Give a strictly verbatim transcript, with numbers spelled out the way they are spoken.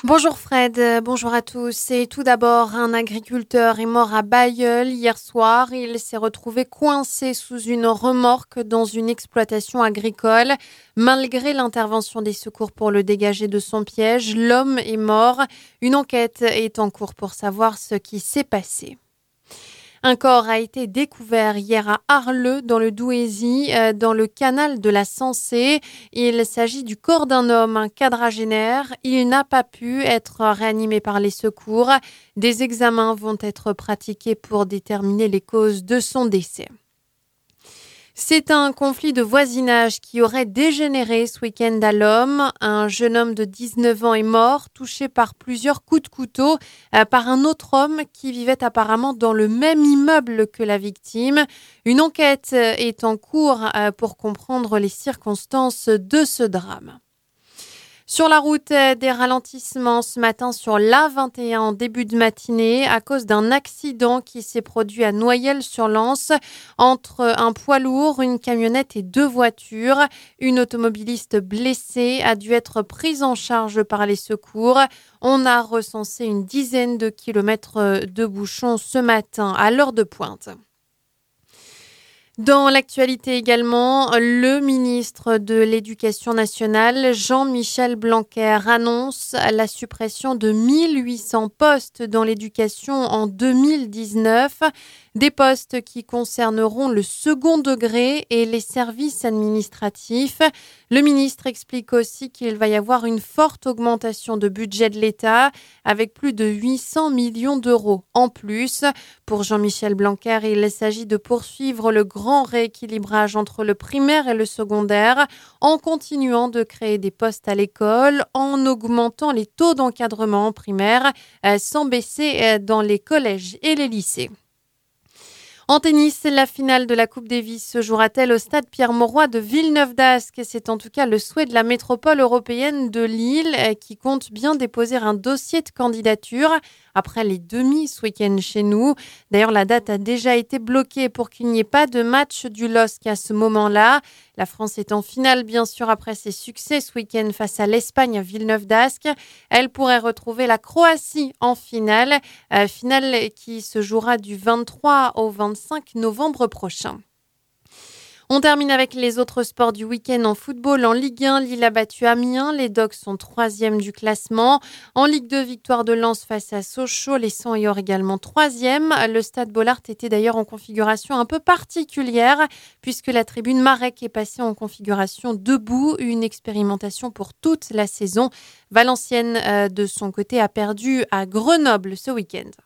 Bonjour Fred, euh, bonjour à tous. Et tout d'abord, un agriculteur est mort à Bailleul hier soir. Il s'est retrouvé coincé sous une remorque dans une exploitation agricole. Malgré l'intervention des secours pour le dégager de son piège, l'homme est mort. Une enquête est en cours pour savoir ce qui s'est passé. Un corps a été découvert hier à Arleux, dans le Douaisis, euh, dans le canal de la Sensée. Il s'agit du corps d'un homme, un quadragénaire. Il n'a pas pu être réanimé par les secours. Des examens vont être pratiqués pour déterminer les causes de son décès. C'est un conflit de voisinage qui aurait dégénéré ce week-end à l'Homme. Un jeune homme de dix-neuf ans est mort, touché par plusieurs coups de couteau euh, par un autre homme qui vivait apparemment dans le même immeuble que la victime. Une enquête est en cours euh, pour comprendre les circonstances de ce drame. Sur la route, des ralentissements ce matin sur l'A vingt et un en début de matinée à cause d'un accident qui s'est produit à Noyelles-sur-Lens entre un poids lourd, une camionnette et deux voitures. Une automobiliste blessée a dû être prise en charge par les secours. On a recensé une dizaine de kilomètres de bouchons ce matin à l'heure de pointe. Dans l'actualité également, le ministre de l'Éducation nationale, Jean-Michel Blanquer, annonce la suppression de mille huit cents postes dans l'éducation en deux mille dix-neuf. Des postes qui concerneront le second degré et les services administratifs. Le ministre explique aussi qu'il va y avoir une forte augmentation de budget de l'État avec plus de huit cents millions d'euros en plus. Pour Jean-Michel Blanquer, il s'agit de poursuivre le grand rééquilibrage entre le primaire et le secondaire en continuant de créer des postes à l'école, en augmentant les taux d'encadrement en primaire sans baisser dans les collèges et les lycées. En tennis, la finale de la Coupe Davis se jouera-t-elle au stade Pierre-Mauroy de Villeneuve-d'Ascq? C'est en tout cas le souhait de la métropole européenne de Lille qui compte bien déposer un dossier de candidature après les demi ce week-end chez nous. D'ailleurs, la date a déjà été bloquée pour qu'il n'y ait pas de match du L O S C à ce moment-là. La France est en finale, bien sûr, après ses succès ce week-end face à l'Espagne à Villeneuve-d'Ascq. Elle pourrait retrouver la Croatie en finale, euh, finale qui se jouera du vingt-trois au vingt-cinq novembre prochain. On termine avec les autres sports du week-end en football. En Ligue un, Lille a battu Amiens. Les Dogs sont troisième du classement. En Ligue deux, victoire de Lens face à Sochaux. Les Sens-Yor également troisième. Le stade Bollaert était d'ailleurs en configuration un peu particulière puisque la tribune Marek est passée en configuration debout. Une expérimentation pour toute la saison. Valenciennes, euh, de son côté, a perdu à Grenoble ce week-end.